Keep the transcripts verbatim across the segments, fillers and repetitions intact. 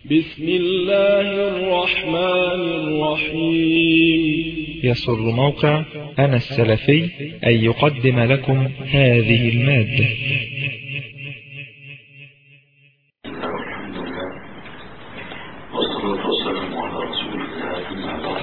بسم الله الرحمن الرحيم. يسر موقع أنا السلفي أن يقدم لكم هذه المادة. الحمد لله والصلاة والسلام على رسول الله، أما بعد.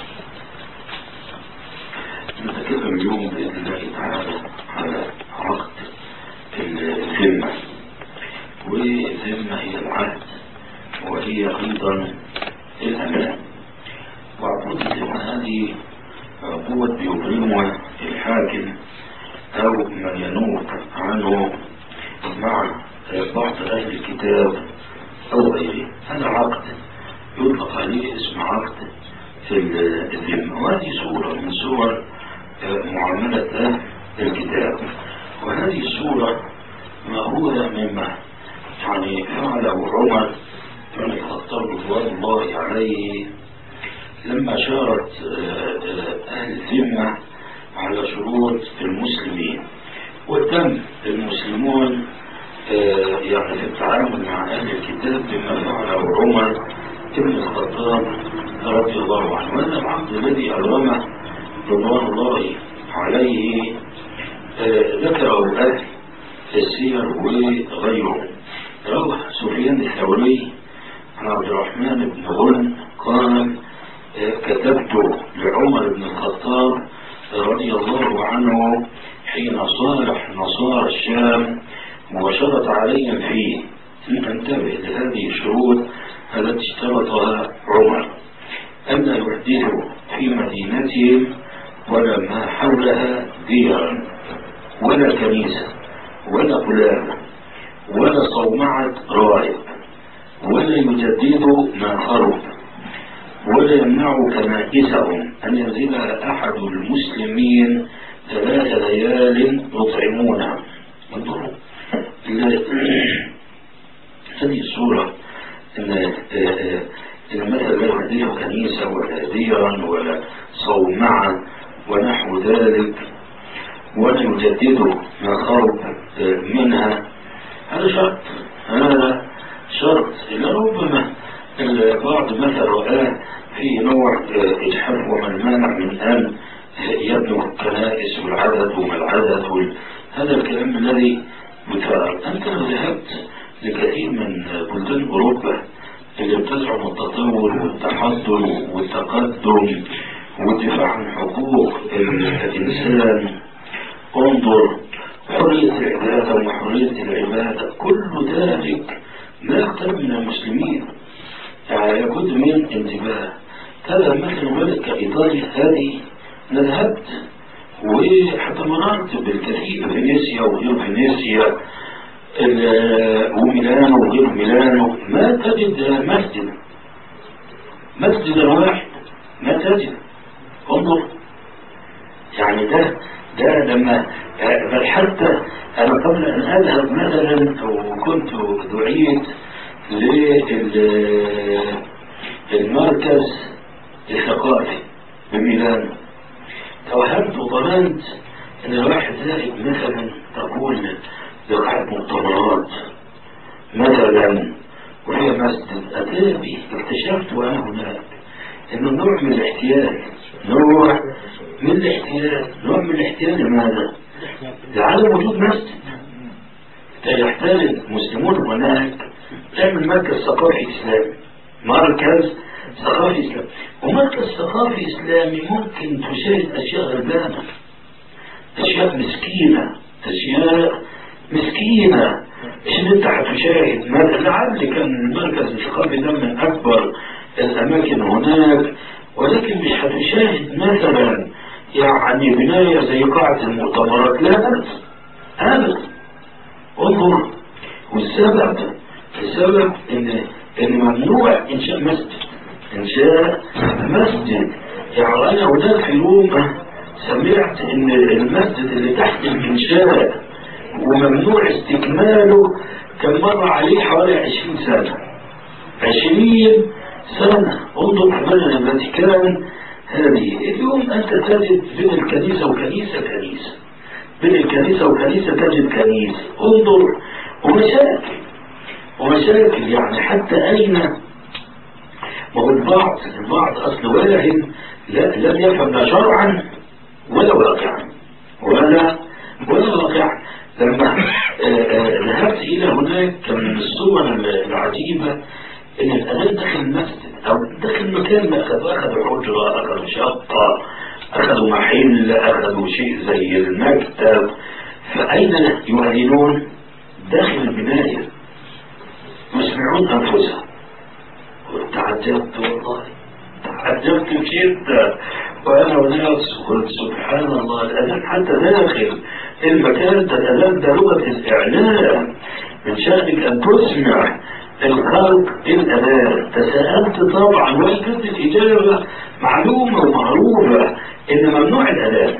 نتكلم اليوم بإذن الله تعالى على عقد الذمة، والذمة هي العهد وهي أيضا الأمان. وعقود الذمة هذه عقود بيبرمها الحاكم أو من ينوب عنه مع بعض أهل الكتاب أو غيره. هذا عقد يطلق عليه اسم عقد في الذمة، وهذه صورة من صور معاملة أهل الكتاب، وهذه الصورة مأخوذة مما يعني فعله عمر بن الخطاب رضوان الله عليه لما شارت أهل الذمة على شروط المسلمين، وتم المسلمون يعني في التعامل مع أهل الكتاب بما فعله عمر بن الخطاب رضي الله عنه. وهذا العقد الذي ألومه رضوان الله عليه ذكره أهل السير وغيره. روى سفيان الثوري عن عبد الرحمن بن غنم قال: كتبت لعمر بن الخطاب رضي الله عنه حين صالح نصارى الشام وشرط عليهم فيه أن انتبه لهذه الشروط التي اشترطها عمر: أن يحدثوا في مدينتهم ولا ما حولها ديرا ولا كنيسة ولا قلابة ولا صومعة راهب، ولا يجددوا ما خرب، ولا يمنعوا كنائسهم أن ينزلها أحد المسلمين ثلاث ليال يطعمونها. انظروا هذه الصورة، إن مثلا لا يحدث كنيسة ولا ديرا ولا صومعة ونحو ذلك، ولا يجددوا ما خرب منها. هذا شرط، هذا شرط. لربما البعض مثلا رآه في نوع الحرف وما المانع من أن يبنوا الكنائس والعدد وما العدد وال... هذا الكلام الذي بتعرف. أنت لو ذهبت لكثير من بلدان أوروبا اللي بتزعم التطور والتحضر والتقدم والدفاع عن حقوق الإنسان، انظر حرية العبادة وحرية العبادة، كل ذلك ما يقترب من المسلمين، يعني لابد من انتباه. هذا مثل بلد كإيطاليا هذه ذهبت وحتى مررت بالكثير، فينيسيا وغير فينيسيا وميلانو وغير ميلانو، ما تجد مسجد مسجد واحد، ما تجد. انظر يعني ده ده لما بل حتى أنا قبل أن أذهب مثلا وكنت دعيت للمركز الثقافي بميلانو، توهمت وظننت أن الواحد زائد مثلا تقول لقاعة مؤتمرات مثلا وهي مسجد. أتابي اكتشفت وأنا هناك أنه نوع من الاحتيال، نوع من الاحتيال نوع من الاحتيال لماذا؟ لعدم وجود مسجد. يحتاج المسلمون هناك تعمل مركز ثقافي إسلامي، مركز ثقافي إسلامي، ومركز ثقافي إسلامي ممكن تشاهد أشياء غلبانة، أشياء مسكينة، أشياء مسكينة. إيش أنت هتشاهد؟ لعل كان المركز الثقافي ده من أكبر الأماكن هناك، ولكن مش هتشاهد مثلا يعني بناية زي قاعة المؤتمرات، لا أبدا أبدا. انظر، والسبب السبب إن إن ممنوع إنشاء مسجد، إنشاء مسجد. يعني أنا هناك في روما سمعت إن المسجد اللي تحت الإنشاء وممنوع استكماله كان مر عليه حوالي عشرين سنة، عشرين سنة. انظر في بلد الفاتيكان هذه، اليوم أنت تجد بين الكنيسة وكنيسة كنيسة، بين الكنيسة وكنيسة تجد كنيسة. انظر، ومشاكل ومشاكل يعني حتى أين ما هو البعض البعض أصل واهم لا لم يفهم لا شرعا ولا واقعا ولا ولا واقعا. لما ذهبت إلى هناك كان من الصور العجيبة إن الأذان داخل المسجد أو داخل مكان ما أخذوا أخذوا حجرة، أخذوا شقة، أخذوا محل، أخذوا شيء زي المكتب، فأين يؤذنون؟ داخل البناية يسمعون أنفسهم. وتعجبت والله تعجبت جدا وأنا وناس قلت سبحان الله الأذان حتى داخل المكان ده الأذان ده لغة الإعلام، من شأنك أن تسمع الخلق الأذان. تساءلت طبعا وجدت الإجابة معلومة ومعروفة إن ممنوع الأذان،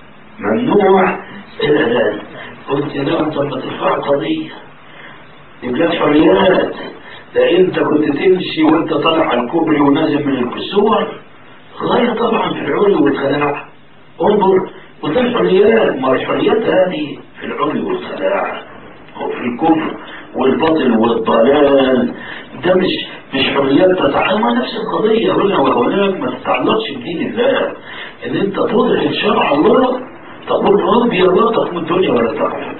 ممنوع الأذان. قلت لا أنت ما ترفع قضية يبقى حريات، ده أنت كنت تمشي وأنت طالع على الكوبري ونازل من الكسور غاية طبعا في العلو والخلاع. انظر وده الحريات، ما الحريات هذه في العلو والخلاع وفي الكفر والباطل والضلال. ده مش مش حريات تتعامل نفس القضية هنا وهناك، ما تتعلقش بدين الله ان انت تظهر شرع الله تقول ربي الله تقوم الدنيا ولا تقعد.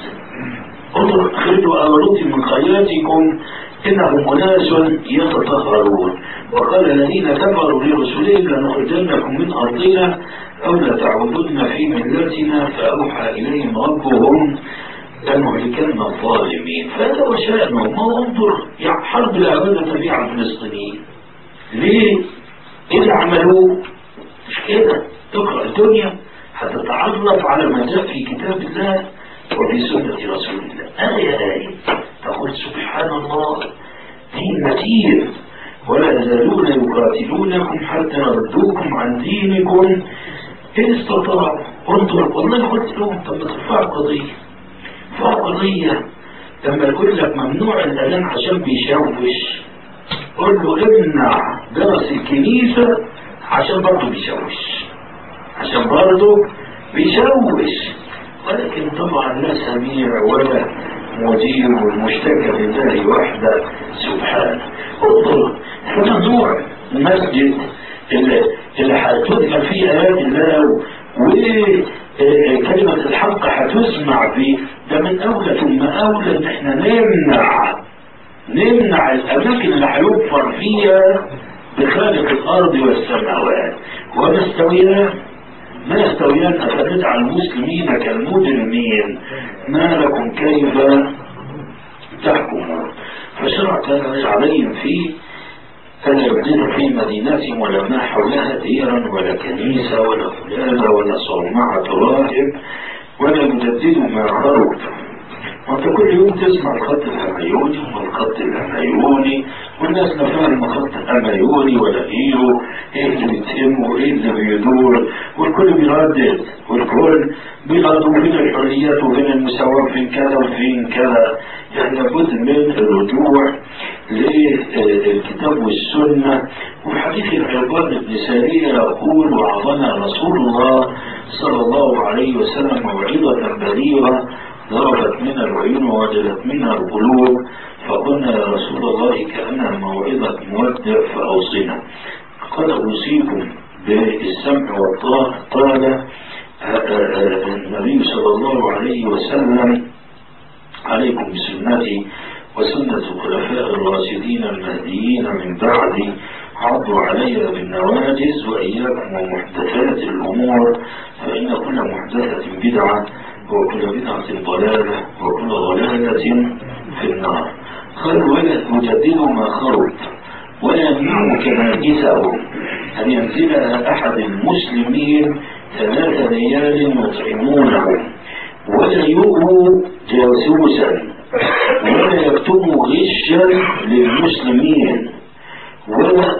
انظر خرجوا أولوتي من خياتكم إنهم أناس يتطهرون. وقال الذين كفروا لرسلهم لنخرجنكم من أرضنا أو لتعودن في ملتنا فأوحى إليهم ربهم لنهلكن الظالمين. فهذا وشأنه. ما انظر يعني حرب الأبادة في على الفلسطينيين ليه؟ إذا عملوا مش كده تقرأ الدنيا هتتعرف على ما جاء في كتاب الله وفي سنة رسول الله. آية آية تقول سبحان الله دين متين ولا يزالون يقاتلونكم حتى يردوكم عن دينكم إن استطاعوا. انظر والله قلت لهم طب ما ترفع قضية، ترفع قضية لما يقول لك ممنوع الأذان عشان بيشوش قل له امنع درس الكنيسة عشان برضه بيشوش، عشان برضه بيشوش. ولكن طبعا لا سميع ولا مدير والمشتكى لله وحده سبحانه. انظر ممنوع المسجد اللي, اللي هتذكر فيه آيات الله وكلمة الحق هتسمع فيه، ده من أولى ثم أولى إن احنا نمنع نمنع الأماكن اللي هيكفر فيها بخالق الأرض والسماوات. وما استويان ما يستويان أفتدعى المسلمين كالمجرمين ما لكم كيف تحكمون. فشرع عليهم فيه فلا يبدل في مدينتهم ولا ما حولها ديرا ولا كنيسة ولا فلانة ولا صومعة راهب ولا يجددوا ما خرب. وانت كل يوم تسمع الخط الهميوني والخط الهميوني والناس لا فاهمه خط الهميوني ولا ايه ايه اللي بيتم وايه اللي بيدور، والكل بيردد والكل بيغضوا فين الحريات وفين المساواة فين كذا وفين كذا. يعني لابد من الرجوع للكتاب والسنة. وحديث العرباض بن سارية يقول وعظنا رسول الله صلى الله عليه وسلم موعظة بليغة ضربت من العيون ووجلت منها القلوب فقلنا يا رسول الله كأنها موعظة مودع فأوصنا. قال أوصيكم بالسمع والطاعة. قال النبي صلى الله عليه وسلم عليكم بسنتي وسنة الخلفاء الراشدين المهديين من بعدي عضوا علي بالنواجز وإياكم ومحدثات الأمور فإن كل محدثة بدعة وكل بدعة ضلالة وكل ضلالة في النار. قال ولا يجددوا ما خرب ولا يمنعوا كنائسهم أن ينزل أحد المسلمين ثلاث ليال يطعمونهم ولا يؤووا جاسوسا ولا يكتموا غشا للمسلمين ولا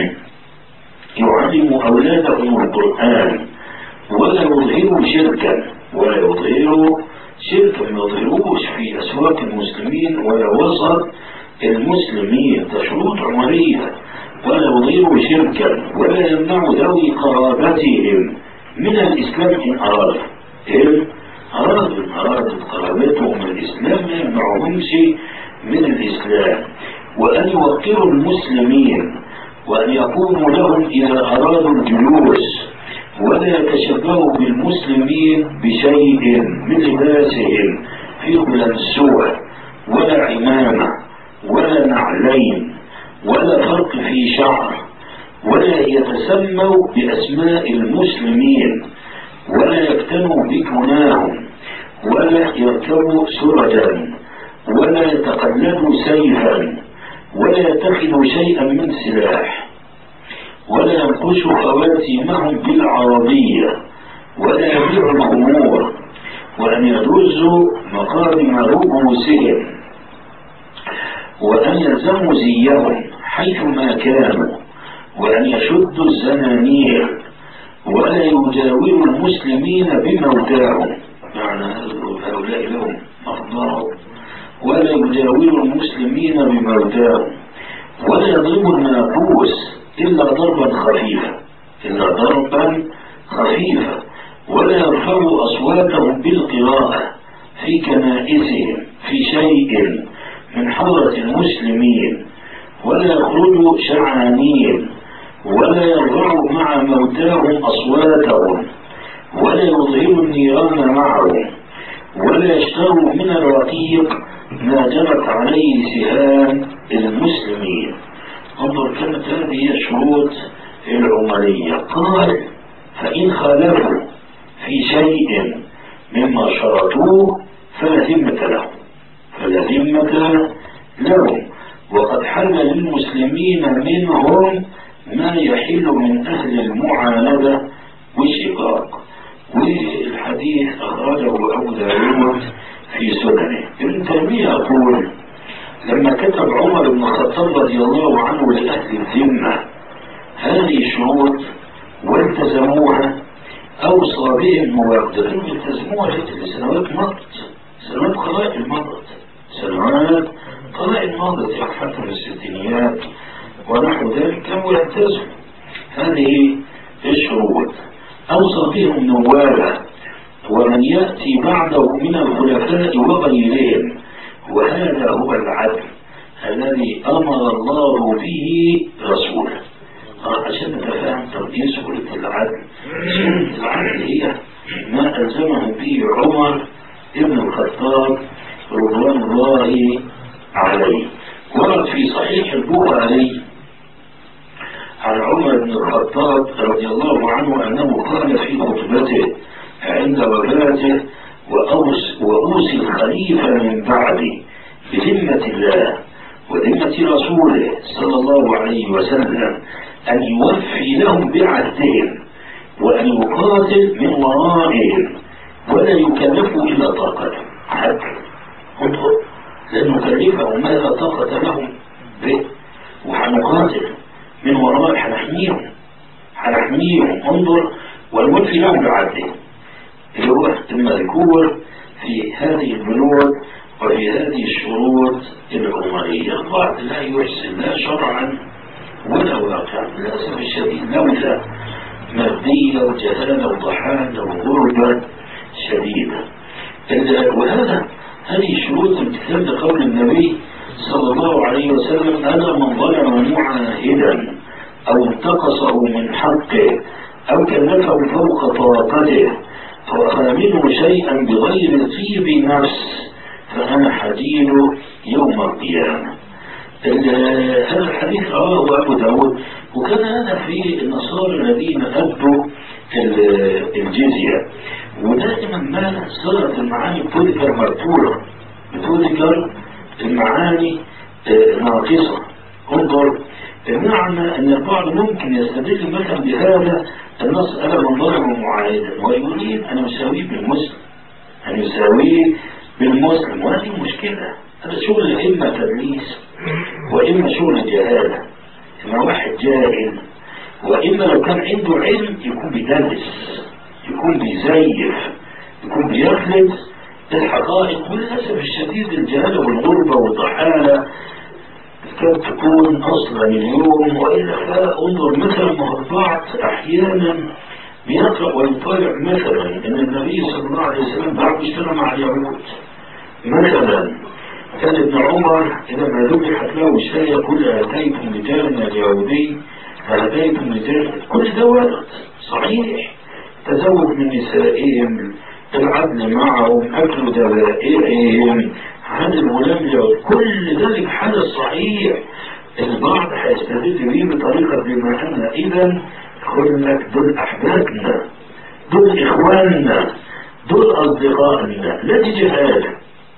يعلموا أولادهم القرآن ولا يظهروا شركا ولا يظهروا شركا ما يظهروش في أسواق المسلمين ولا وسط المسلمين تشروط عمرية ولا يظهروا شركا ولا يمنعوا ذوي قرابتهم من الإسلام إن أرادوا إن أرادوا إن أرادوا قرابتهم من الإسلام ما يمنعهمش من الإسلام وأن يوقروا المسلمين وأن يقوموا لهم إذا أرادوا الجلوس، ولا يتشبهوا بالمسلمين بشيء من لباسهم في قلنسوة ولا عمامة ولا نعلين ولا فرق في شعر، ولا يتسموا بأسماء المسلمين، ولا يفتنوا بكناهم، ولا يركبوا سرجا، ولا يتقلدوا سيفا، ولا يتخذوا شيئا من سلاح، ولا ينقشوا خواتيمهم بالعربية، ولا يبيعوا الخمور، وأن يدرزوا مقادم رؤوسهم، وأن يلزموا زيهم حيثما كانوا، وأن يشدوا الزنانير، ولا يجاوروا المسلمين بموتاهم، معنى هؤلاء لهم مرضاهم، ولا يجاوروا المسلمين بموتاهم، ولا يضربوا الناقوس إلا ضربا خفيفا إلا ضربا خفيفا ولا يرفعوا أصواتهم بالقراءة في كنائسهم في شيء من حضرة المسلمين، ولا يخرجوا شعانين، ولا يرفعوا مع موتاهم أصواتهم، ولا يظهروا النيران معهم، ولا يشتروا من الرقيق ما جرت عليه سهام المسلمين. انظر، كانت هذه الشروط العمرية. قال: فإن خالفوا في شيء مما شرطوه فلا ذمة لهم فلا ذمة لهم وقد حل للمسلمين منهم ما يحل من أهل المعاندة والشقاق. والحديث أخرجه أبو داود في سننه. ابن تيمية يقول: لما كتب عمر بن الخطاب رضي الله عنه لأهل الذمة هذه الشروط والتزموها أوصى بهم ويقدرون يلتزموها لسنوات مضت، سنوات قلائل مضت سنوات قلائل مضت حتى في الستينيات ونحو ذلك كانوا يلتزموا هذه الشروط. أوصى بهم نوالا ومن يأتي بعده من الخلفاء وغيرهم، وهذا هو العدل الذي أمر الله به رسوله. عشان نتفاهم ترتيب سورة العدل. سورة العدل هي ما ألزمه به عمر ابن الخطاب رضوان الله عليه. ورد في صحيح البخاري عن عمر بن الخطاب رضي الله عنه أنه قال في خطبته عند وفاته: وأوصي الخليفة من بعدي بذمة الله وذمة رسوله صلى الله عليه وسلم أن يوفي لهم بعهدهم وأن يقاتل من ورائهم ولا يكلفوا إلا طاقتهم. عدل. انظر، لن نكلفهم ما لا طاقة لهم به، وحنقاتل من وراء حنحميهم حنحميهم انظر، ونوفي لهم بعهدهم اللي هو المذكور في هذه البنود وفي هذه الشروط العمرية. البعض لا يحسن لا شرعا ولا واقعا للأسف الشديد، لولا مادية وجهالة وضحالة وغربة شديدة. وهذا هذه الشروط امتثال لقول النبي صلى الله عليه وسلم: أنا من ظلم معاهدا أو انتقصه من حقه أو كلفه فوق طاقته فأخذ منه شيئا بغير طيب نفس فأنا حديده يوم القيامة. هذا الحديث رواه أبو داود. وكان هذا في النصارى الذين أدوا الجزية، ودائما ما صارت المعاني بتذكر مرفوعة بتذكر المعاني ناقصة. انظر، بمعنى أن البعض ممكن يستدل مثلا بهذا النص: أنا من ظلم معاهدا، ويريد أن يساويه بالمسلم أن يساويه بالمسلم وهذه مشكلة. هذا شغل إما تدليس وإما شغل جهالة. إما واحد جاهل، وإما لو كان عنده علم يكون بيدلس، يكون بيزيف، يكون بيخلط الحقائق. وللأسف الشديد الجهالة والغربة والضحالة كانت تكون أصلا اليوم. وإلا فأنظر مثلا مطبعات أحيانا بيقرأ ويطالع مثلا أن النبي صلى الله عليه وسلم بعد اشترى مع اليهود مثلا. كان ابن عمر إذا ما ذبحت له شاة يقول: أتيتم بجارنا اليهودي فلديكم نجاح، كل ده ورد صحيح. تزوج من نسائهم، العدل معهم، أكل ذبائحهم، عدل ولم يعد، كل ذلك حدث صحيح. البعض هيستدل به بطريقة بما أن إذا يقول لك دول أحبابنا، دول إخواننا، دول أصدقائنا. لا، دي جهالة،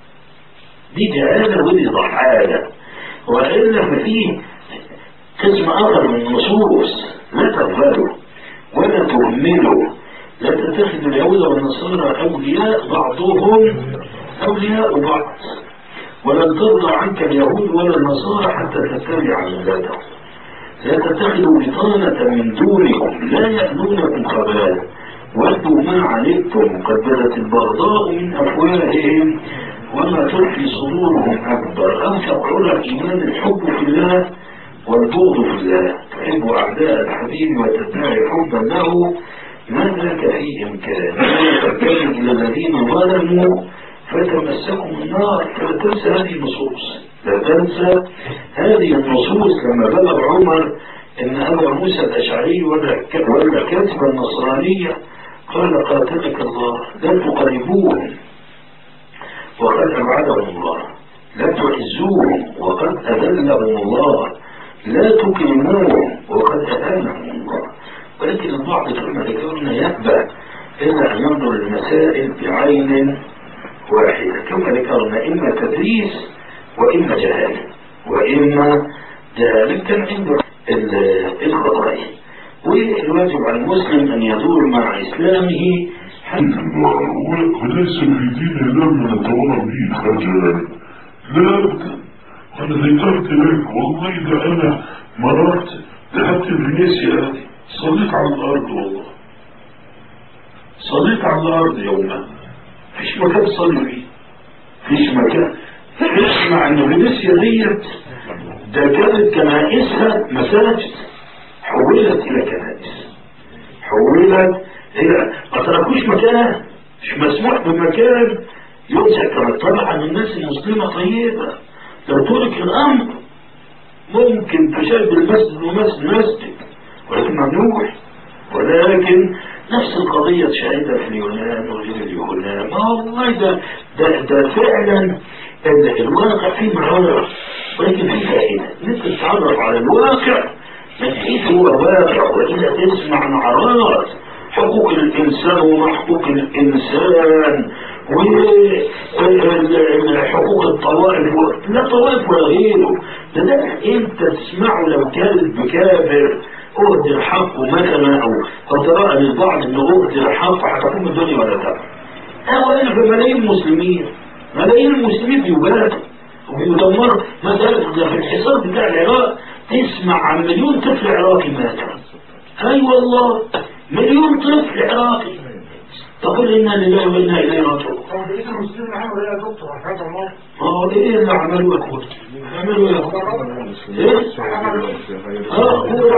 دي جهالة ودي ضحالة. وإلا ففيه قسم آخر من النصوص لا تقبلوا ولا تهملوا. لا تتخذوا اليهود والنصارى أولياء بعضهم أولياء بعض، ولن ترضى عنك اليهود ولا النصارى حتى تتبع ملتهم. لا تتخذوا بطانة من دونكم لا يألونكم خبالا ودوا ما عنتم قد بدت البغضاء من أفواههم وما تخفي صدورهم أكبر. أنفق على الإيمان الحب في الله والبغض في الله. تحب أعداء الحبيب وتدعي حبا له، ما لك في إمكان. لا تركنوا إلى الذين ظلموا فتمسكم النار. فلا تنسى هذه النصوص، لا تنسى هذه النصوص. لما بلغ عمر ان ابا موسى الاشعري ولا كاتب النصرانيه قال قاتلك الله لا تقربوهم وقد ابعدهم الله، لا تعزوهم وقد اذلهم الله، لا تكرموهم وقد اهانهم الله. ولكن البعض كما ذكرنا يأبى الا ان ينظر المسائل بعين واحدة كما ذكرنا، إما تدريس وإما جهالة وإما جهالة. كان عنده الخطأين، والواجب على المسلم أن يدور مع إسلامه حتى وليس في دين الله نتورى به خجلا. لا، أنا ذكرت لك والله ده أنا مرات ذهبت فينيسيا صليت على الأرض، والله صليت على الأرض يوما، فيش مكان تصلي فيه، فيش مكان. اسمع ان فينيسيا ديت ده كانت كنائسها مساجد حولت الى كنائس، حولت الى ما تركوش مكان، مش مسموح بمكان يوسع. كانت طبعا الناس المسلمه طيبه، لو ترك الامر ممكن تشاهد المسجد ومسجد مسجد، ولكن ممنوع. ولكن نفس القضية شاهدة في اليونان وغير اليونان. ما والله ده ده ده فعلا الواقع فيه مرارة، ولكن فيه فائدة. انت تتعرف على الواقع من حيث هو واقع، وإذا تسمع نعرات حقوق الإنسان وما حقوق الإنسان وحقوق الطوائف، لا طوائف ولا غيره. ده ده انت تسمعه لو كانت بكافر أهدر الحق مثلا أو ترى للبعض أنه أهدر الحق حتقوم الدنيا ولا تبع. أولا في ملايين المسلمين، ملايين المسلمين بيبادوا وبيدمروا. مثلا في الحصار بتاع العراق تسمع عن مليون طفل عراقي مات. أي أيوة والله مليون طفل عراقي. تقول إنا لله وإنا إليه راجعون. طب بقيت المسلمين عملوا إيه يا دكتور هذا الموضوع؟ اه ايه اللي عملوا يا اخواتي؟ عملوا ايه يا اخواتي؟ ايه؟ اه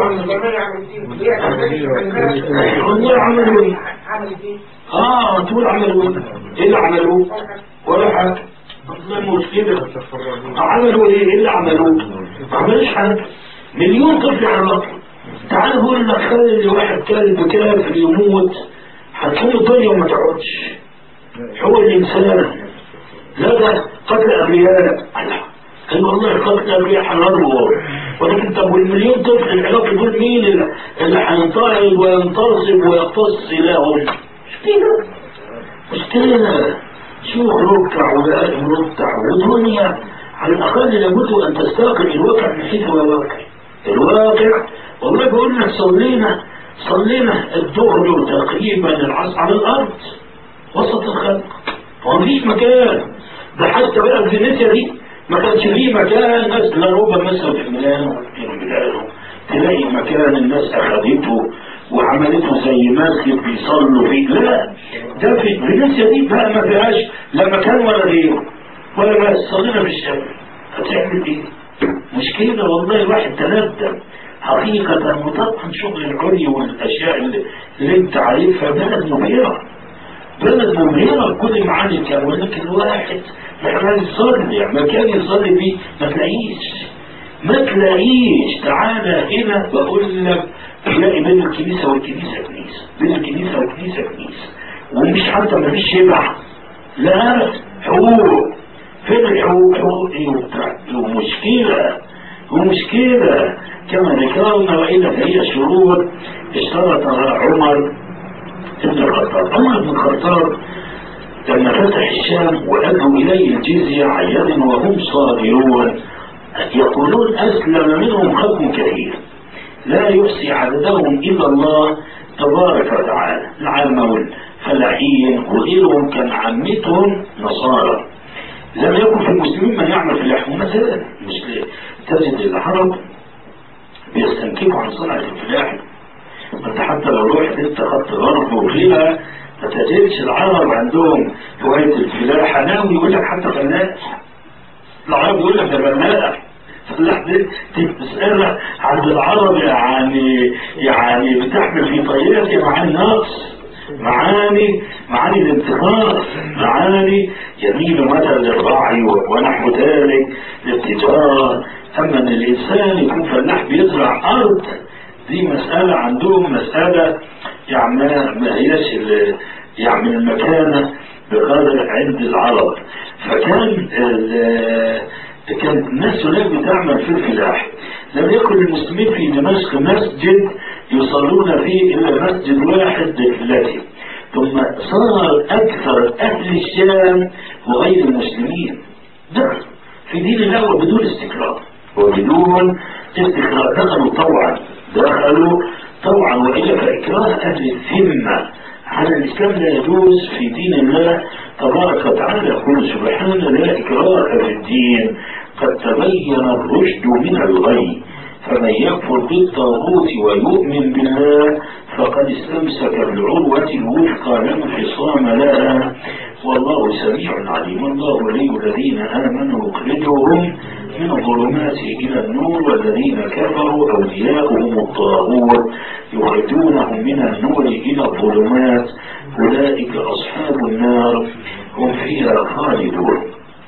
والله عملوا ايه؟ اه تقول عملوا ايه؟ ايه اللي عملوه؟ ولا حاجه. والله مشكله. عملوا ايه؟ ايه اللي عملوه؟ ما عملوش حاجه. مليون طفل عراقي. تعال قول لك خلي واحد كلب كافر يموت هتقوم الدنيا وما تقعدش. حقوق الانسان لا ده قتل أبرياء. أي والله قتل أبرياء حراره. ولكن طب والمليون طفل العراقي دول مين اللي هينطلق وينتصب ويقتص لهم؟ مشكلة مشكلة. شيوخ ركع وبائم ركع ودنيا على الأقل لابد أن تستاقل الواقع من حيث هو الواقع. الواقع والله بقول لك صلينا صلينا الظهر تقريبا العصر على الأرض وسط الخلق ومفيش مكان. ده حتى بقى في فينيسيا دي ما كانش فيه مكان. ناس لأوروبا مثلا في ميلانو تلاقي مكان الناس أخذته وعملته زي مسجد بيصلوا فيه. لا ده في فينيسيا دي بقى ما فيهاش لا مكان ولا غيره ولا ناس. صلينا في الشارع هتعمل ايه؟ مشكلة والله. الواحد تندم حقيقة. وطبعا شغل العلي والأشياء اللي, اللي انت عارفها بلد مبهرة، بلد مبهرة بكل معاني الكلام. ولكن الواحد محتاج يصلي مكان يصلي فيه ما تلاقيش. ما تلاقيش. تعالى هنا بقول لك تلاقي بين الكنيسة والكنيسة كنيسة، بين الكنيسة والكنيسة كنيسة، ومش حتى ما فيش شبع، لا حقوق. فين الحقوق؟ حقوق ايه وبتاع؟ ومشكلة ومشكلة كما ذكرنا. وإلا فهي شروط اشترطها عمر بن الخطاب. عمر بن الخطاب لما فتح الشام وأدوا إليه الجزية عيانا وهم صاغرون، يقولون أسلم منهم خلق كثير لا يحصي عددهم إلا الله تبارك وتعالى، العامة والفلاحين وغيرهم كان عامتهم نصارى. لم يكن في المسلمين من يعمل في اللحم مثلا. مش تجد العرب بيستنكفوا عن صنعة الفلاحة. انت حتى لو رحت انت خط غرب وفيها ما تجدش العرب عندهم هواية الفلاحة. ناوي يقول لك حتى فلاح. العرب يقول لك ده فلاح. فلاح دي تسألها عند العرب يعني يعني بتحمل في طياتها معاني نقص، معاني معاني الانتقاص، معاني يميل مثلا للرعي ونحو ذلك للتجارة. أما أن الإنسان يكون فلاح بيزرع أرض دي مسألة عندهم، مسألة يعني ما هيش يعني المكانة بقدر عند العرب. فكان كانت الناس هناك بتعمل في الفلاح. لم يكن المسلمين في دمشق مسجد يصلون فيه إلا مسجد واحد التي، ثم صار أكثر أهل الشام وغير المسلمين دخلوا في دين الله وبدون استقرار وبدون استقرار. دخلوا طوعا دخلوا طوعا وإلا فإكراه أهل الذمة على الإسلام لا يجوز في دين الله تبارك وتعالى. يقول سبحانه لا إكراه في الدين قد تبين الرشد من الغي فمن يكفر بالطاغوت ويؤمن بالله فقد استمسك بالعروة الوثقى لا انفصام لها والله سميع عليم. الله ولي الذين آمنوا يخرجهم من الظلمات إلى النور والذين كفروا أولياؤهم الطاغوت يخرجونهم من النور إلى الظلمات أولئك أصحاب النار هم فيها خالدون.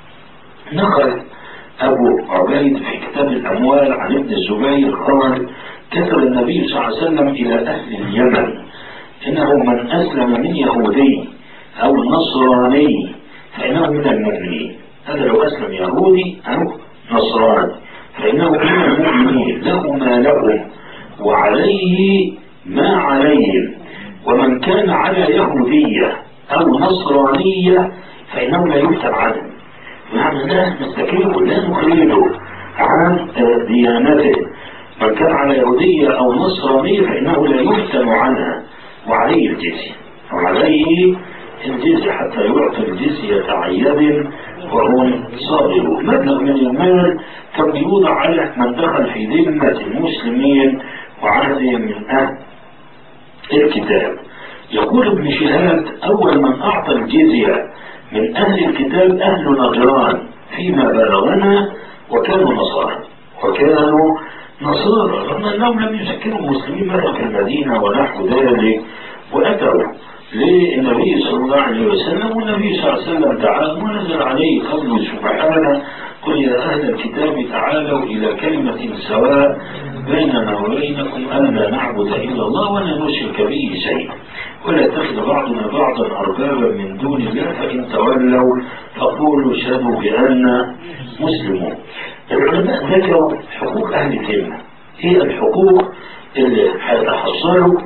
نقل أبو عبيد في كتاب الأموال عن ابن الزبير قال كتب النبي صلى الله عليه وسلم إلى أهل اليمن إنه من أسلم من يهودي أو نصراني فإنه من المؤمنين. هذا لو أسلم يهودي أو نصراني فإنه من المؤمنين، له ما لهم وعليه ما عليهم. ومن كان على يهودية أو نصرانية فإنه لا يفتن عنه. نحن لا نستكينه لا نخرجه عن ديانته. من كان على يهودية أو نصرانية فإنه لا يفتن عنها وعليه الجزية وعليه الجزية حتى يعطي الجزية عن يد وهم صادرون. مبلغ من المال كان يوضع على من دخل في ذمة المسلمين وعهدهم من أهل الكتاب. يقول ابن شهاب أول من أعطى الجزية من أهل الكتاب أهل نجران فيما بلغنا وكانوا نصارى وكانوا نصارى رغم أنهم لم يسكنوا المسلمين مرة في المدينة ونحو ذلك، وأتوا للنبي صلى الله عليه وسلم والنبي صلى الله عليه وسلم دعاهم ونزل عليه قوله سبحانه قل يا أهل الكتاب تعالوا إلى كلمة سواء بيننا وبينكم ألا نعبد إلا الله ولا نشرك به شيئا ولا يتخذ بعضنا بعضا أربابا من دون الله فإن تولوا فقولوا اشهدوا بأننا مسلمون. العلماء ذكروا حقوق أهل الذمة، هي الحقوق اللي هيتحصلوا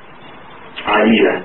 عليها.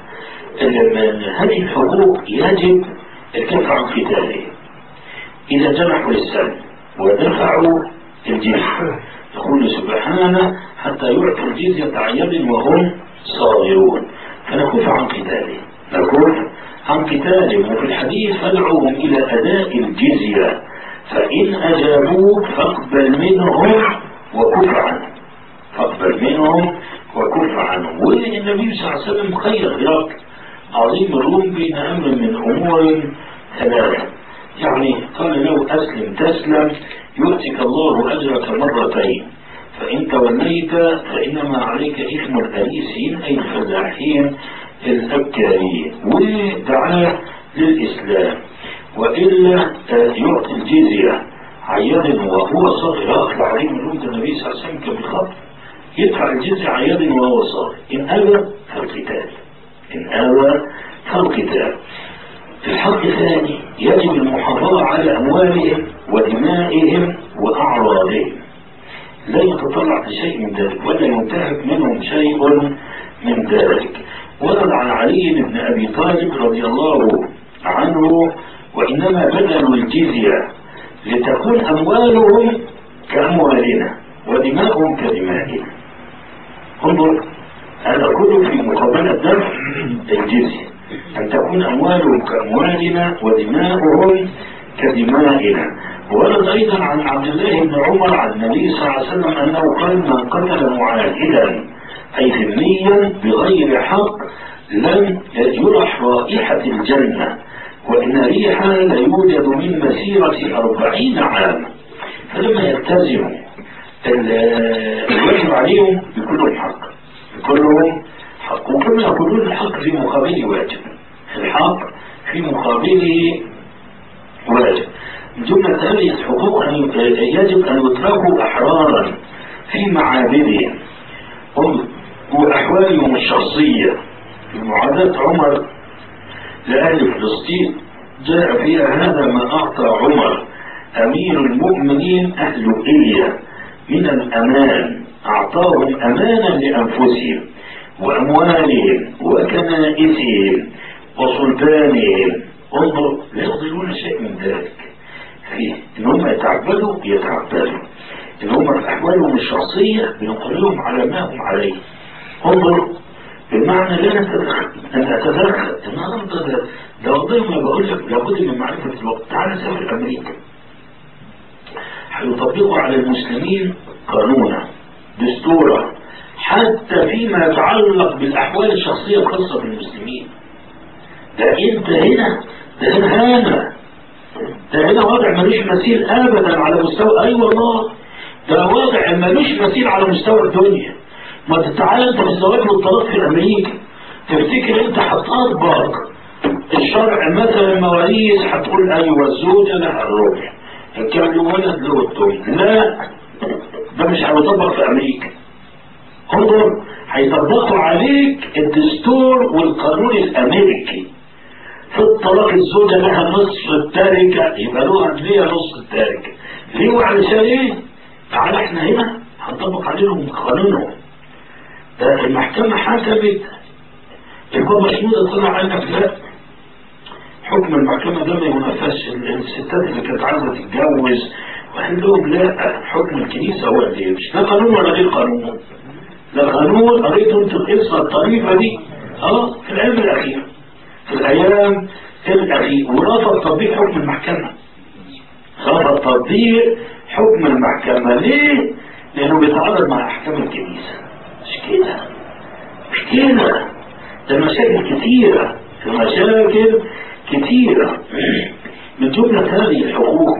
هذه الحقوق يجب الكف عن قتالهم إذا جنحوا للسلم ودفعوا الجزية. يقول سبحانه حتى يعطوا الجزية عن يد وهم صاغرون، فنكف عن قتالهم نكف عن قتالهم. وفي الحديث فادعوهم إلى أداء الجزية فإن أجابوك فاقبل منهم وكف عنهم فاقبل منهم وكف عنهم. والنبي صلى الله عليه وسلم خير هرقل عظيم الروم بين أمر من أمور ثلاثة، يعني قال له أسلم تسلم يؤتك الله أجرك مرتين فإن توليت فإنما عليك إثم الأليسين أي الفلاحين الأبكاريين، ودعاه للإسلام وإلا يعطي الجزية عياد وهو صغير أخذ عليه من ولد النبي صلى الله عليه وسلم كبخط يدفع الجزية عياد وهو صغير، إن أبى فالقتال، إن أبى فالقتال. في الحق الثاني يجب المحافظة على أموالهم ودمائهم وأعراضهم، لا يتطلع لشيء من ذلك ولا ينتهك منهم شيء من ذلك. ورد عن علي بن أبي طالب رضي الله عنه: وإنما بدلوا الجزية لتكون أموالهم كأموالنا ودماؤهم كدمائنا. انظر، هذا كله في مقابلة دفع الجزية، أن تكون أموالهم كأموالنا ودماؤهم كدمائنا. ورد أيضا عن عبد الله بن عمر عن النبي صلى الله عليه وسلم أنه قال: من قتل معاهدا أي ذميا بغير حق لم يرح رائحة الجنة، وإن ريحها ليوجد من مسيرة أربعين عاما. فلما يلتزموا الواجب عليهم بكلهم حق، بكلهم حق، وكما يقولون الحق في مقابله واجب، الحق في مقابله واجب. من جملة هذه الحقوق أن يجب أن يتركوا أحرارا في معابدهم وأحوالهم الشخصية. في معاداة عمر لأهل فلسطين جاء فيها: هذا ما أعطى عمر أمير المؤمنين أهل إيليا من الأمان، أعطاهم أمانا لأنفسهم وأموالهم وكنائسهم وسلطانهم. انظر، لا يقدرون شيء من ذلك، فيه إن هم يتعبدوا يتعبدوا، إن هم في أحوالهم الشخصية بنقلهم على ما هم عليه. انظر، بمعنى لا نتدخل. النهارده ده ده والله ما بقول لك لابد من معرفة الوقت. تعال سافر أمريكا، هيطبقوا على المسلمين قانونا دستورا حتى فيما يتعلق بالأحوال الشخصية الخاصة بالمسلمين. ده أنت هنا، ده هنا ده هنا وضع ملوش مثيل أبدا على مستوى، أي والله ده وضع ملوش مثيل على مستوى الدنيا. ما تتعالى أنت بالزواج والطلاق في أمريكا، تفتكر أنت هتطبق الشرع مثلا مواريث هتقول أيوة الزوجة لها الربع، كان له ولد له الثمن؟ لا، ده مش هيطبق في أمريكا. انظر، هيطبقوا عليك الدستور والقانون الأمريكي. في الطلاق الزوجة لها نصف التركة، يبقى له ليها نصف التركة. ليه وعلشان ايه؟ تعالى احنا هنا هنطبق عليهم قانونهم. المحكمة حكمت، البابا شنودة طلع قال لك لا، حكم المحكمة ده ما ينفذش. الستات اللي كانت عايزة تتجوز وقال لهم لا، حكم الكنيسة هو اللي يمشي. ده قانون ولا غير قانون؟ ده قانون. قريتوا انتوا القصة الطريفة دي اه في الأيام الأخيرة، في الأيام الأخيرة، ورفض تطبيق حكم المحكمة. رفض تطبيق حكم المحكمة. ليه؟ لأنه بيتعارض مع أحكام الكنيسة. مش كده، مش كده، ده مشاكل كثيرة، مشاكل كثيرة. من جملة هذه الحقوق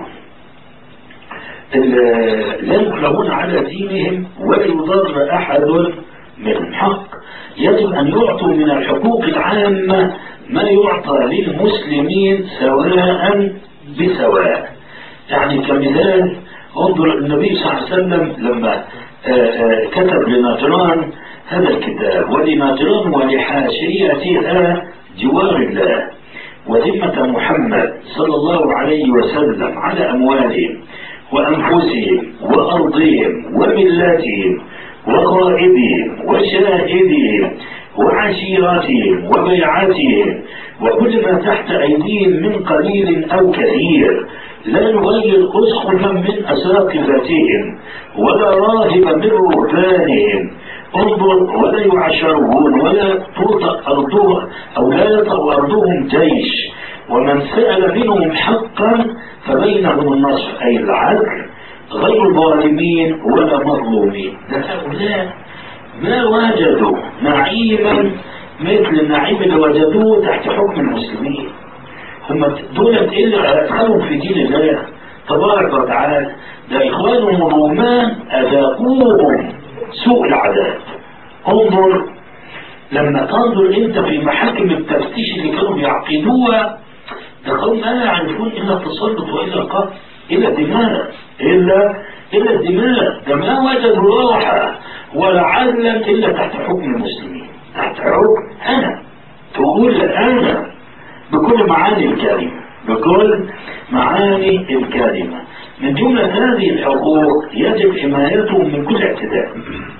لا يكلمون على دينهم ولا يضر أحد منهم. حق يجب أن يعطوا من الحقوق العامة ما يعطى للمسلمين سواء بسواء. يعني كمثال، انظر النبي صلى الله عليه وسلم لما كتب لنجران هذا الكتاب: ولنجران ولحاشيتها جوار الله وذمة محمد صلى الله عليه وسلم على أموالهم وأنفسهم وأرضهم وملاتهم وقائدهم وشاهدهم وعشيرتهم وبيعتهم وكل ما تحت أيديهم من قليل أو كثير، لا نغير أسقفا من أساقفتهم ولا راهبا من رهبانهم. انظر، ولا يعشرون ولا توطأ أرضهم أو لا يطأ أرضهم جيش، ومن سأل منهم حقا فبينهم النصر، أي العدل، غير ظالمين ولا مظلومين. هؤلاء ما وجدوا نعيما مثل النعيم اللي وجدوه تحت حكم المسلمين. هم دول اللي أدخلوا في دين الله تبارك وتعالى. ده إخوانهم الرومان أذاقوهم سوء العذاب. انظر، لما تنظر انت في محاكم التفتيش اللي كانوا بيعقدوها، ده قوم لا يعرفون الا التسلط والا القتل. إلا الدماء إلا إلا الدماء. ده ما وجدوا راحة ولا عدلا إلا تحت حكم المسلمين، تحت حكم أنا، تقول أنا بكل معاني الكلمة، بكل معاني الكلمة. من جملة هذه الحقوق يجب حمايتهم من كل اعتداء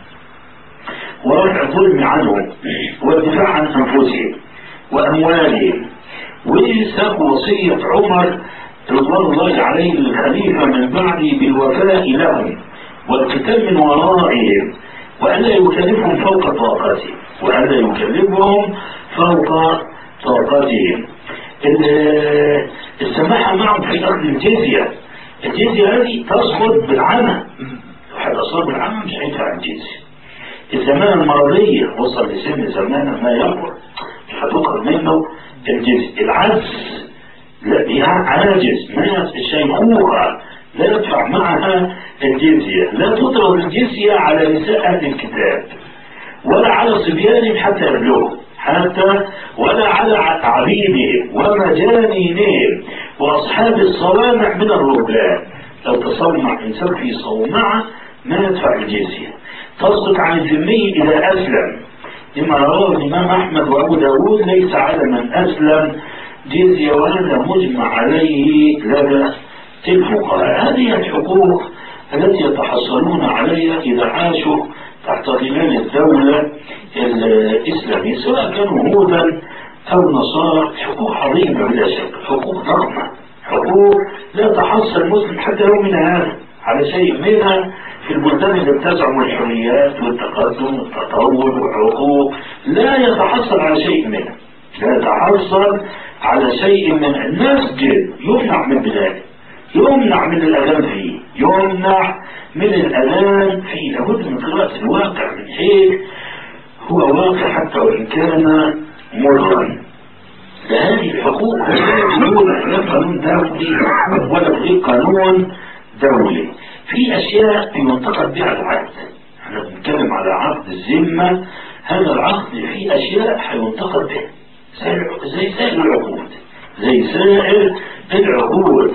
ورفع الظلم عنهم والدفاع عن أنفسهم وأموالهم. وساق وصية عمر رضوان الله عليه الخليفة من بعده بالوفاء لهم والقتال من ورائهم، وألا يكلفهم فوق طاقتهم وألا يكلفهم فوق طاقتهم. السماحة معهم في أخذ الجزية. الجزية هذه تسقط بالعمى، واحد أصاب بالعمى مش هيدفع الجزية. الزمان المرضية وصل لسن زمانه ما يقوى مش هتقر منه الجزية. العجز لا عاجز، ما الشيخوخة لا يدفع معها الجزية. لا تطلب الجزية على نساء أهل الكتاب ولا على صبيانهم حتى يبلغوا، حتى ولا على عبيدهم ومجانينهم وأصحاب الصوامع من الرهبان. لو تصنع إنسان في صومعة ما يدفع الجزية. تسقط عن الذمي إذا أسلم، لما رواه الإمام أحمد وأبو داود ليس على من أسلم جزية، وهذا مجمع عليه لدى الفقهاء. هذه الحقوق التي يتحصلون عليها إذا عاشوا تحت ظلال الدولة الإسلامية سواء كانوا يهودا أو نصارى. حقوق عظيمة بلا شك، حقوق ضخمة، حقوق لا تحصل المسلم حتى يومنا هذا على شيء منها في البلدان اللي بتزعم الحريات والتقدم والتطور وحقوق، لا يتحصل على شيء منها، لا يتحصل على شيء من المسجد يمنع من بلاده، يمنع من الأذان فيه، يمنع من الأذان فيه. لابد من قراءة الواقع من حيث هو واقع حتى وإن كان مرا. فهذه الحقوق لا قانون دولي ولا غير قانون دولي. في أشياء في منطقة بيع العقد، احنا بنتكلم على عقد الذمة، هذا العقد فيه أشياء هينتقد بها زي سائر العقود، زي سائر العقود.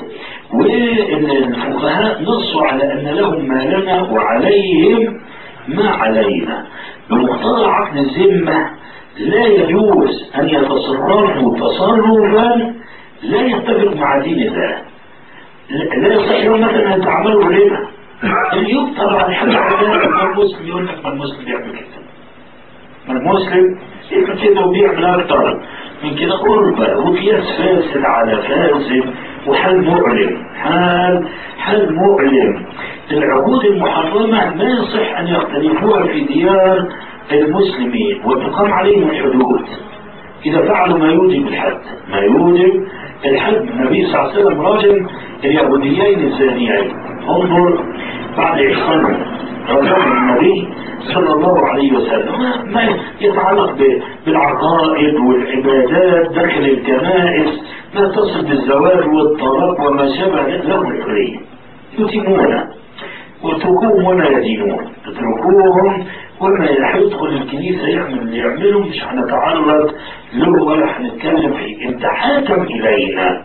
والفقهاء نصوا على أن لهم ما لنا وعليهم ما علينا. بمقتضى عقد الذمة لا يجوز أن يتصرفوا تصرفا لا يتفق مع دين الله. لا يصح مثلا أن تعملوا ربا اليوم طبعا حتى على المسلم يقول لك ما المسلم يعمل كده، ما المسلم يعمل كده وبيعمل أكتر من كده قربة وقياس فاسد على فاسد وحال مؤلم، حال حال مؤلم. العقود المحرمة ما يصح أن يختلفوها في ديار المسلمين وتقام عليهم الحدود إذا فعلوا ما يوجب الحد، ما يوجب الحد. النبي صلى الله عليه وسلم راجم اليهوديين الزانيين، انظر بعد إحصانهم رجم النبي صلى الله عليه وسلم ما يتعلق بالعقائد والعبادات داخل الكنائس، ما تصل بالزواج والطلاق وما شابه لهم الحرية، يتمون وتركوهم ولا يدينون، تتركوهم وما يدخل الكنيسة يعمل اللي يعمله، مش هنتعرض له ولا هنتكلم فيه. انت حاكم إلينا،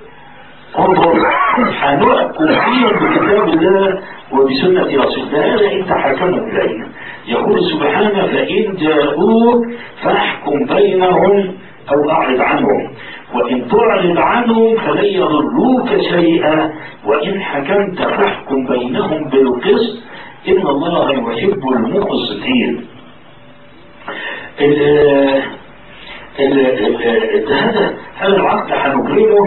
انظر هنحكم فيهم بكتاب الله وبسنة رسول الله، هذا انت حكم إلينا. يقول سبحانه فإن جاءوك فاحكم بينهم أو أعرض عنهم، وإن تعرض عنهم فلن يضروك شيئا، وإن حكمت فاحكم بينهم بالقسط إن الله يحب المقسطين. هذا هذا العقد حنكرمه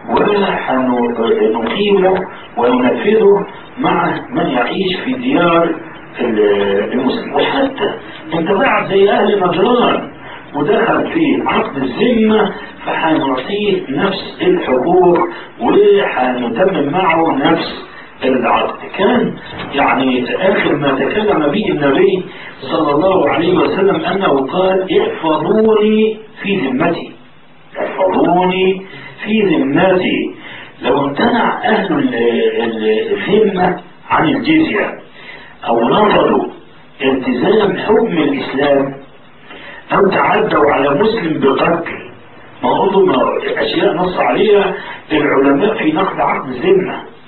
وحنقيمه وننفذه مع من يعيش في ديار المسلم. وحتى انت بعد زي أهل نجران ودخل في عقد الذمة فحنعطيه نفس الحقوق وحنتمم معه نفس العقد. كان يعني آخر ما تكلم به النبي صلى الله عليه وسلم أنه قال احفظوني في ذمتي، احفظوني في ذمتي. لو امتنع أهل الذمة عن الجزية أو رفضوا التزام حكم الإسلام أو تعدوا على مسلم بقتل، ما أظن أشياء نص عليها العلماء في نقد عقد الذمة،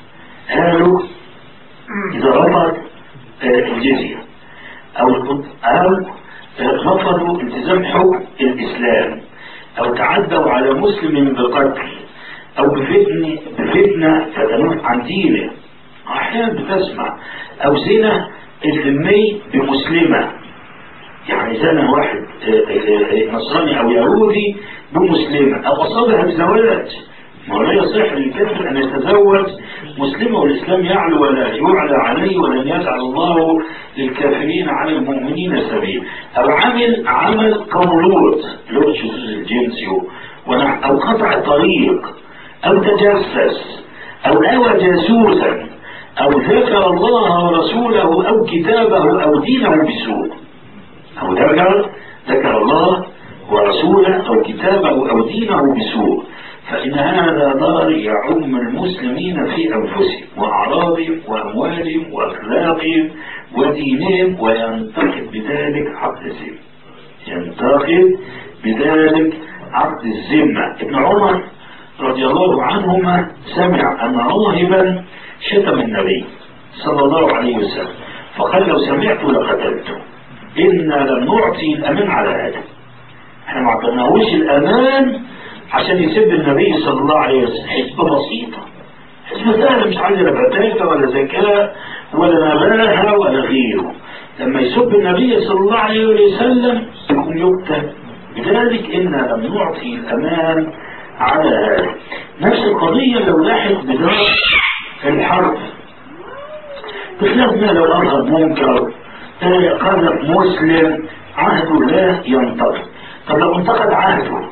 قالوا إذا رفض الجزية أو أو رفضوا التزام حكم الإسلام أو تعدوا على مسلم بقتل أو بفتنة بفتنة فتنوه عن دينه، أحيانا بتسمع، أو زنا الذمي بمسلمة، يعني زنا واحد نصراني أو يهودي بمسلمة أو أصابها بزواج. ما لا يصح للكافر أن يتزوج مسلمة والإسلام يعلو ولا يعلى عليه، ولن يجعل الله للكافرين على المؤمنين سبيل. أو عمل عمل قولوط لو شذوذ الجنسي أو قطع طريق أو تجسس أو أوى جاسوسا أو ذكر الله ورسوله أو كتابه أو دينه بسوء، أو ذكر ذكر الله ورسوله أو كتابه أو دينه بسوء، فإن هذا ضار يعم المسلمين في أنفسهم وأعراضهم وأموالهم وأخلاقهم ودينهم، وينتقد بذلك عقد الذمة. ينتقد بذلك عقد الذمة. ابن عمر رضي الله عنهما سمع أن راهبا شتم النبي صلى الله عليه وسلم فقال لو سمعت لقتلته، إنا لم نعطي الأمان على هذا. احنا ما اعطيناهوش الأمان عشان يسب النبي صلى الله عليه وسلم. حسبة بسيطة، حسبة سهلة، مش عايز لا بتاكة ولا ذكاء ولا نباهة ولا غيره. لما يسب النبي صلى الله عليه وسلم يكون يقتل. بذلك إنا لم نعطي الأمان على هذا. نفس القضية لو لاحق بدار الحرب، بخلافنا لو أظهر منكر قذف مسلم عهده لا ينتقد. طب لو انتقد عهده،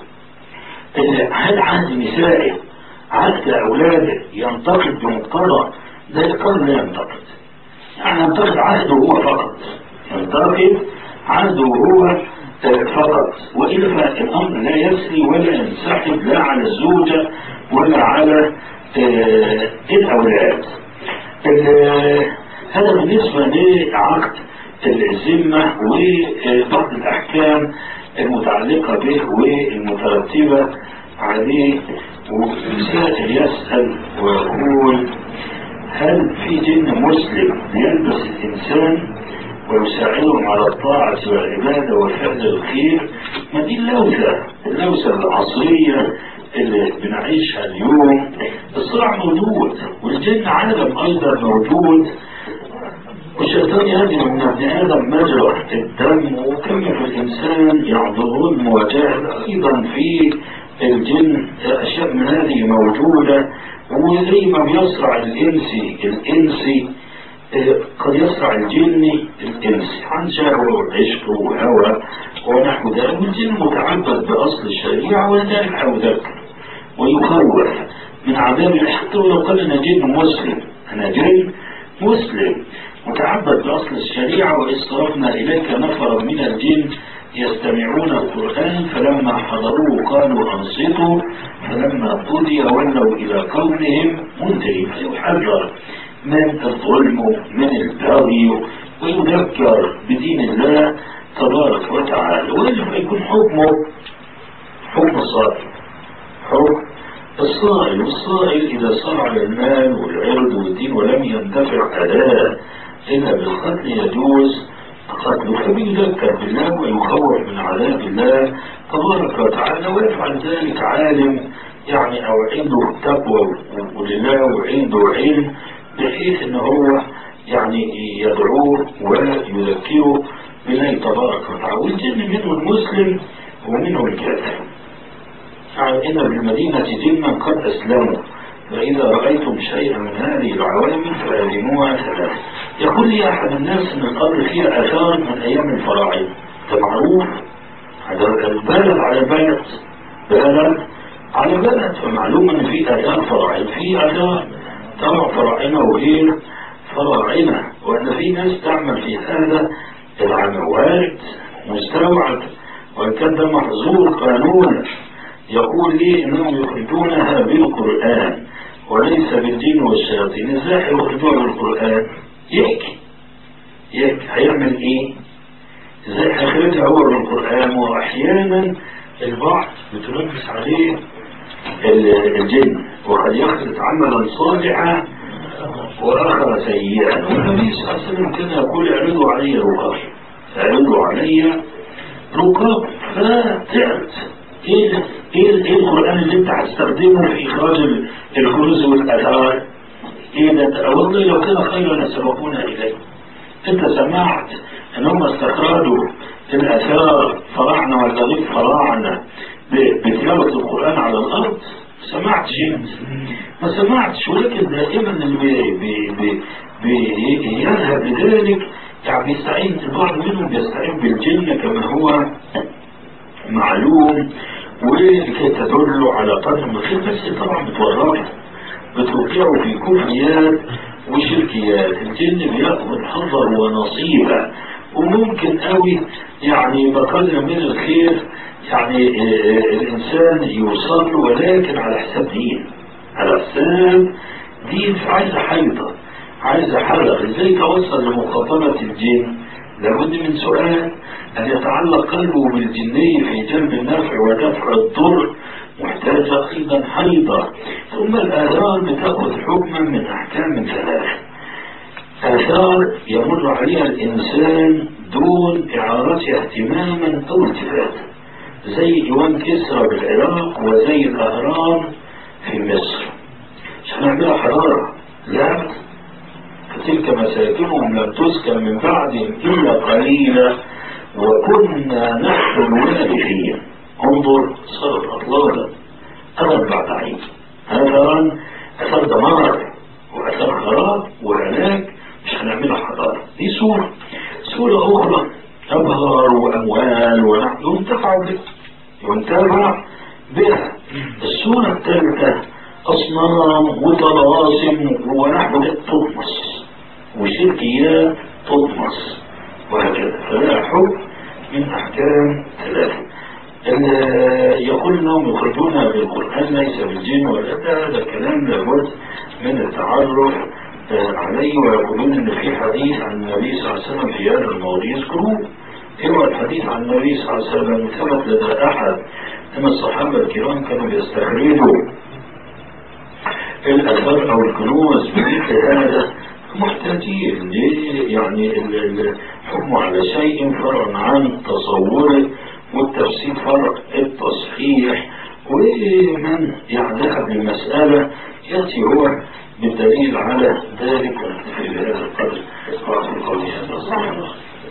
هل عهد نسائه عهد أولاده ينتقد بمقتضى ذلك؟ قال لا ينتقد، يعني ينتقد عهده هو فقط، ينتقد عهده هو فقط، وإلا فالأمر لا يسري ولا ينسحب لا على الزوجة ولا على الأولاد. هذا بالنسبة لعقد الذمة وبعض الأحكام المتعلقة به والمترتبة عليه. وسائل يسأل ويقول هل في جن مسلم يلبس الإنسان ويساعدهم على الطاعة والعبادة وفعل الخير؟ ما دي اللوثة اللوثة العصرية اللي بنعيشها اليوم. الصراع موجود والجن عالم أيضا موجود، والشيطان يهدي من ابن آدم مجرى الدم، وكما في الإنسان يعذرون مواجهة أيضا في الجن أشياء من هذه موجودة. وزي ما بيصرع الإنسي الإنسي قد يصرع الجن الإنسي عن شهوة وعشق وهوى ونحو ذلك. والجن متعبد بأصل الشريعة ولذلك يذكر ويخوف من عذاب الله. حتى ولو قال أنا جن مسلم، أنا جن مسلم متعبد بأصل الشريعة. وإذ صرفنا إليك نفرا من الجن يستمعون القرآن فلما حضروه قالوا أنصتوا فلما قضي ولوا إلى قومهم منذرين. فيحذر من الظلم من البغي ويذكر بدين الله تبارك وتعالى، وإلا فيكون حكمه حكم الصائل، حكم الصائل. والصائل إذا صار على المال والعرض والدين ولم ينتفع أداء إلا بالقتل يجوز قتله، فبيذكر بالله ويخوف من عذاب الله تبارك وتعالى، ويفعل ذلك عالم يعني أو عنده تقوى ولله وعنده علم بحيث ان هو يعني يدعوه ويذكره بالله تبارك وتعالى. والجن منه المسلم ومنه الكافر. يعني ان بالمدينة جنا قد اسلموا فاذا رأيتم شيئا من هذه العوامل فأذنوها ثلاثة. يقول لي احد الناس ان الارض فيها اثار من ايام الفراعنة، ده معروف، هذا البلد على بلد بلد على بلد، فمعلوم ان في اثار فراعنة، في اثار طبعا فراعنة وغير فراعنة، وأن في ناس تعمل في هذا العنوات مستوعب، وإن كان ده محظور قانونا. يقول لي إنهم يخرجونها بالقرآن وليس بالجن والشياطين. إزاي يخرجوها بالقرآن؟ يحكي يحكي هيعمل إيه؟ إزاي هيخرجها هو بالقرآن؟ وأحيانا البعض بتلبس عليه الجن وقد يخلط عملا صالحا وآخر سيئا. والنبي صلى الله عليه وسلم كان يقول اعرضوا علي رقاب، اعرضوا علي رقاب. فتعت ايه ايه ايه القرآن اللي انت هتستخدمه في اخراج الكنوز والاثار؟ ايه ده؟ والله لو كان خيرا لسبقونا اليه. انت سمعت ان هم استخرجوا الاثار فراعنه ولا غير فراعنه بتلاوه القرآن على الارض؟ سمعت شيء؟ ما سمعتش. ولكن دائما اللي بي بي بي بي يذهب لذلك يعني بيستعين، البعض منهم بيستعين بالجن كما هو معلوم، ولكي تدل على قدر من خير، بس طبعا بتورطه بتوقعه في كفريات وشركيات. الجن بيأخذ حظر ونصيبه، وممكن قوي يعني بقدر من الخير يعني الإنسان يوصل له، ولكن على حساب دين، على حساب دين. عايزة حيطة، عايزة حلق. ازاي توصل لمخاطبة الجن؟ لابد من سؤال، أن يتعلق قلبه بالجني في جلب النفع ودفع الضر، محتاجة أيضا حيطة. ثم الآثار بتأخذ حكما من أحكام ثلاثة. آثار يمر عليها الإنسان دون إعارتها اهتماما أو التفاتا، زي إيوان كسرى بالعراق وزي الأهرام في مصر. مش هنعملها حضارة، لا، فتلك مساكنهم لم تسكن من بعدهم إلا قليلا وكنا نحن الوارثين. انظر صارت أطلالا أثر بعد عين، أثرا أثر دمار وأثر خراب وهلاك. مش هنعملها حضارة. دي صورة. صورة أخرى أبهار وأموال ونحن ينتفع بها، ينتفع بها. الصورة الثالثة أصنام وطلاسم ونحن تطمس وشركيات تطمس وهكذا. فلا حكم من أحكام ثلاثة. يقول انهم يخرجون بالقرآن ليس بالجن ولا ده, ده الكلام لابد من التعرف عليه. ويقولون ان في حديث عن النبي صلى الله عليه وسلم في هذا الموضوع يذكروه. هو الحديث عن النبي صلى الله عليه وسلم ثبت لدى احد من الصحابة الكرام كانوا يستخرجوا الاثار او الكنوز بمثل هذا محتاجين يعني الحكم على شيء فرع عن تصوره، والتفسير فرق التصحيح. ومن يعتقد المسألة يأتي هو بالدليل على ذلك. ونكتفي بهذا القدر وأخذ قولي هذا الصحيح.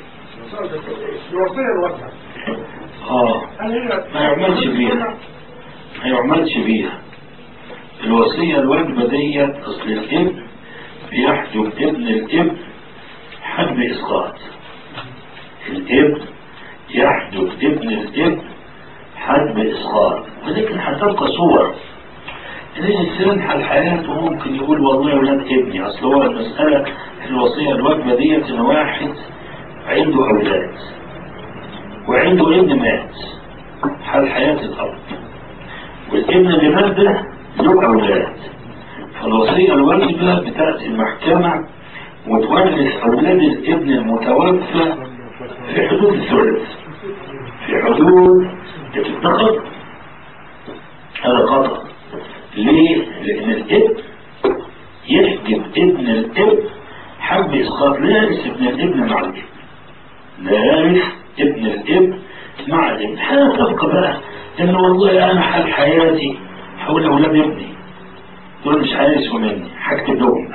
اه ما يعملش بيها، ما يعملش بيها الوصية الواجبة ديت. أصل الابن بيحجب ابن الابن حد إسقاط. الابن يحدث ابن الابن حد إسقاط، ولكن هتبقى صور. الإنسان حال حياته ممكن يقول والله يا ولاد ابني. أصل هو المسألة في الوصية الواجبة ديت إن واحد عنده أولاد وعنده ابن مات حال حياة الأب، والابن اللي مات ده له أولاد. فالوصية الواجبة بتأتي المحكمة وتورث أولاد الابن المتوفى في حدود الثلث، في حدود التقدم. هذا خطأ. ليه؟ لأن الابن يحجب ابن الابن حب إسقاط. لا يرث ابن الابن مع الابن، لا يرث ابن الابن مع الابن. هتبقى بقى إن والله أنا حال حياتي حول أولاد ابني دول مش هيرثوا مني، هكتب لهم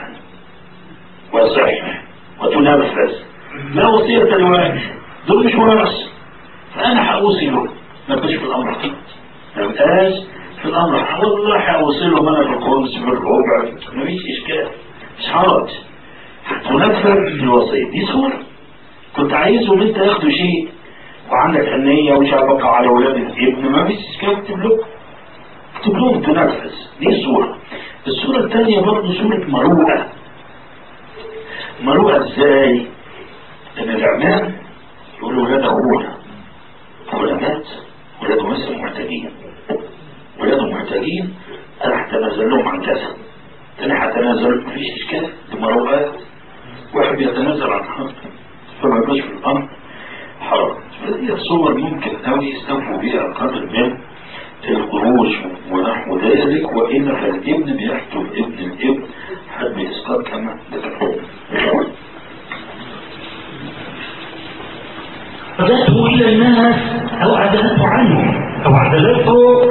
وصحيح وتنفذ. لا وصية لوارث، دول مش ورث، فأنا هأوصي له. ما بقاش في الأمر كده، ما بقاش في الأمر والله هأوصي له أنا في الخمس في الربع، مفيش إشكال، مش حرج. هتنفذ الوصية. دي صورة كنت عايزهم أنت ياخدوا شيء وعندك حنية وشابك على أولاد الابن، ما فيش إشكال، اكتب لهم اكتب لهم تنفذ. دي صورة. الصورة الثانية برضه صورة مروءة. مروءة ازاي؟ ان العمام يقول ولاد اخونا اخونا مات، ولاده مثلا محتاجين، ولاده محتاجين، انا هتنازل لهم عن كذا، انا هتنازل، مفيش اشكال. دي مروءات. واحد بيتنازل عن حق فما يبقاش في الامر حرام. فهي صور ممكن قوي يستوفوا بها قدر من القروش ونحو ذلك. وإن فالابن بيحكم ابن الابن حد إسقاط كمان عدلته إلى الناس أو عدلته عنه أو عدلته